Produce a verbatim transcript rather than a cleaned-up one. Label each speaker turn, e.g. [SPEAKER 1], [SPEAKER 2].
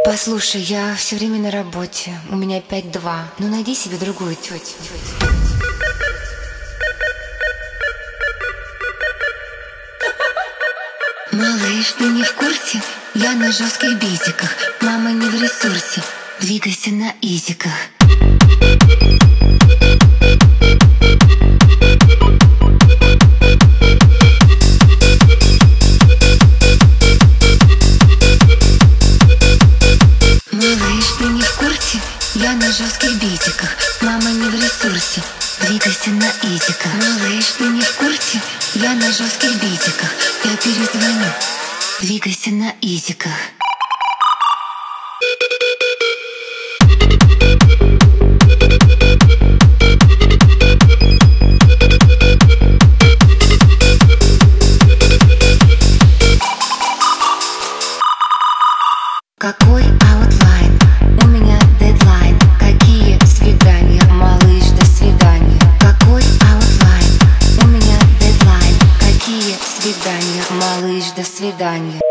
[SPEAKER 1] Послушай, я все время на работе, у меня пять два. Ну найди себе другую тетю. Малыш, ты не в курсе? Я на жестких битиках. Мама не в ресурсе. Двигайся на изиках. Малыш, ты не в курсе? Я на жестких битиках. Мама не в ресурсе. Двигайся на изиках. Малыш, ты не в курсе? Я на жестких битиках. Я перезвоню. Двигайся на изиках. Какой аутлайн? У меня дедлайн. Какие свидания? Малыш, до свидания. Какой аутлайн? У меня дедлайн. Какие свидания? Малыш, до свидания.